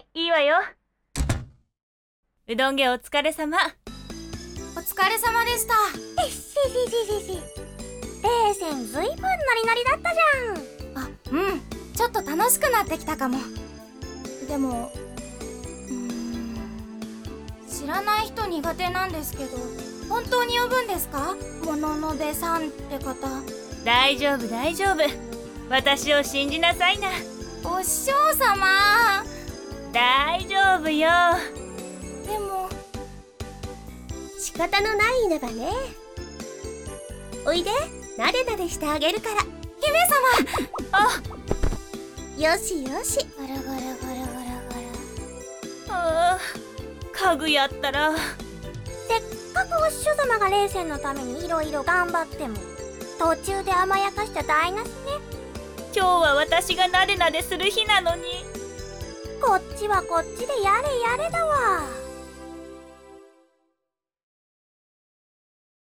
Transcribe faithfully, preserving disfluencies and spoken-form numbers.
いいわよ。うどん家お疲れ様。 お疲れ様でした。 えっししししし。レイセンずいぶんノリノリだったじゃん。 あ、うん。ちょっと楽しくなってきたかも。でも、うーん、知らない人苦手なんですけど、本当に呼ぶんですか？もののべさんって方。 大丈夫大丈夫。私を信じなさいな。 お師匠様。 大丈夫よ。 でも仕方のない稲葉ね。おいで、なでなでしてあげるから。 姫様。 あ、 よしよし。 ガラガラガラガラガラ。 ああ、家具やったら。 せっかくお師匠様がレイセンのためにいろいろ頑張っても途中で甘やかしちゃ台無しね。 今日は私がなでなでする日なのに。 こっちはこっちでやれやれだわ。